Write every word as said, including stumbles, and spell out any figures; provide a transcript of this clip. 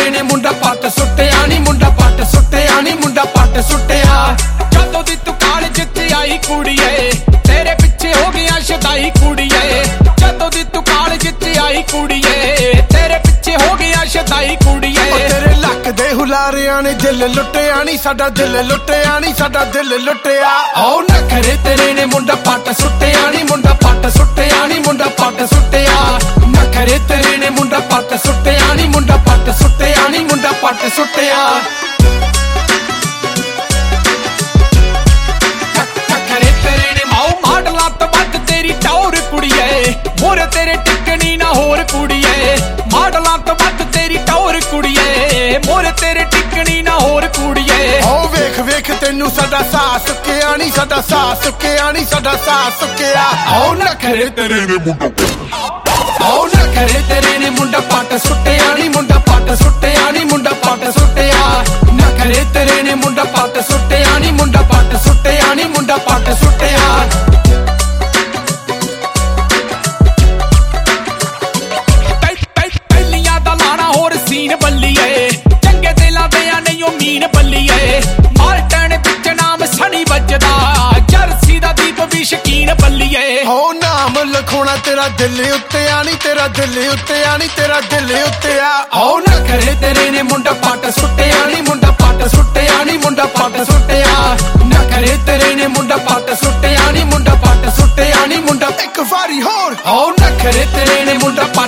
ਤੇਰੇ ਨੇ ਮੁੰਡਾ ਪੱਟ ਸੁੱਟਿਆ ਨੀ ਮੁੰਡਾ ਪੱਟ ਸੁੱਟਿਆ ਨੀ ਮੁੰਡਾ ਪੱਟ ਸੁੱਟਿਆ ਜਦੋਂ ਦੀ ਤੂੰ ਕਾਲਜ ਚ ਆਈ ਕੁੜੀਏ ਤੇਰੇ ਪਿੱਛੇ ਹੋ ਗਿਆ ਸ਼ਦਾਈ ਕੁੜੀਏ ਜਦੋਂ ਦੀ ਤੂੰ ਕਾਲਜ ਚ ਆਈ ਕੁੜੀਏ ਤੇਰੇ ਪਿੱਛੇ ਹੋ ਗਿਆ ਸ਼ਦਾਈ ਕੁੜੀਏ ਤੇਰੇ ਲੱਕ ਦੇ ਹੁਲਾਰਿਆਂ ਨੇ ਦਿਲ ਲੁੱਟਿਆ ਨੀ ਸਾਡਾ ਦਿਲ ਲੁੱਟਿਆ ਨੀ ਸਾਡਾ ਦਿਲ ਲੁੱਟਿਆ ਓ ਨਖਰੇ ਤੇਰੇ ਨੇ ਮੁੰਡਾ ਪੱਟ ਸੁੱਟਿਆ ਨੀ ਮੁੰਡਾ ਪੱਟ ਸੁੱਟਿਆ ਨੀ ਮੁੰਡਾ ਪੱਟ ਸੁੱਟਿਆ ਨਖਰੇ ਤੇਰੇ ਨੇ ਮੁੰਡਾ ਪੱਟ ਸੁੱਟਿਆ ਨੀ ਮੁੰਡਾ ਪੱਟ ਸੁੱਟਿਆ ਨੀ ਮੁੰਡਾ ਪੱਟ ਸੁੱਟਿਆ ਨਖਰੇ ਤੇਰੇ ਨੇ ਮਾਊ ਮਾਡਲਾਂ ਤੋਂ ਵੱਧ ਤੇਰੀ ਟੌਰ ਕੁੜੀਏ ਮੋਰੇ ਤੇਰੇ ਟਿਕਣੀ ਨਾ ਹੋਰ ਕੁੜੀਏ ਮਾਡਲਾਂ ਤੋਂ ਵੱਧ ਤੇਰੀ ਟੌਰ ਕੁੜੀਏ ਮੋਰੇ ਤੇਰੇ ਟਿਕਣੀ ਨਾ ਹੋਰ ਕੁੜੀਏ ਓ ਵੇਖ ਵੇਖ ਤੈਨੂੰ ਸਾਡਾ ਸਾਹ ਸੁੱਕਿਆ ਨੀ ਸਾਡਾ ਸਾਹ ਸੁੱਕਿਆ ਨੀ ਸਾਡਾ ਸਾਹ ਸੁੱਕਿਆ ਓ ਨਖਰੇ ਤੇਰੇ ਨੇ ਮੁੰਡਾ ਓ ਨਖਰੇ ਤੇਰੇ ਨੇ ਮੁੰਡਾ ਪੱਟ ਸੁੱਟਿਆ ਨੀ ਮੁੰਡਾ ਪੱਟ ਸੁੱਟਿਆ ਨੀ ਮੁੰਡਾ ਪੱਟ ਸੁੱਟਿਆ ਨਖਰੇ ਤੇਰੇ ਨੇ ਮੁੰਡਾ ਪੱਟ ਸੁੱਟਿਆ ਨੀ ਮੁੰਡਾ ਪੱਟ ਸੁੱਟਿਆ ਨੀ ਮੁੰਡਾ ਪੱਟ ਸੁੱਟਿਆ ਪਹਿਲੀਆਂ ਦਾ ਲਾਣਾ ਹੋਰ ਸੀਨ ਬੱਲੀਏ ਚੰਗੇ ਦਿਲਾਂ ਦੇ ਆ ਨਹੀਂ ਉਹ ਮੀਨ ਬੱਲੀਏ ਮਾਲਟਨ ਵਿੱਚ ਨਾਮ ਸਣੀ ਵੱਜਦਾ ਜਰਸੀ ਦਾ ਦੀਪ ਵੀ ਸ਼ਕੀਨ ਬੱਲੀਏ ਹੋ ਨਾਮ ਲਿਖਾਉਣਾ ਤੇਰਾ ਦਿਲ ਉੱਤੇ ਆ ਨੀ ਤੇਰਾ ਦਿਲ ਉੱਤੇ ਆ ਨੀ ਤੇਰਾ ਦਿਲ ਉੱਤੇ ਆ ਹੋ ਨਖਰੇ ਤੇਰੇ ਨੇ ਮੁੰਡਾ ਪੱਟ ਸੁੱਟਿਆ ਨੀ ਮੁੰਡਾ ਪੱਟ ਸੁੱਟਿਆ ਨੀ ਮੁੰਡਾ ਪੱਟ ਸੁੱਟਿਆ ਨਖਰੇ ਤੇਰੇ ਨੇ ਮੁੰਡਾ ਪੱਟ ਸੁੱਟਿਆ ਨੀ ਮੁੰਡਾ ਪੱਟ ਸੁੱਟਿਆ ਨੀ ਮੁੰਡਾ ਇੱਕ ਵਾਰੀ ਹੋਰ ਹੋ ਨਖਰੇ ਤੇਰੇ ਨੇ ਮੁੰਡਾ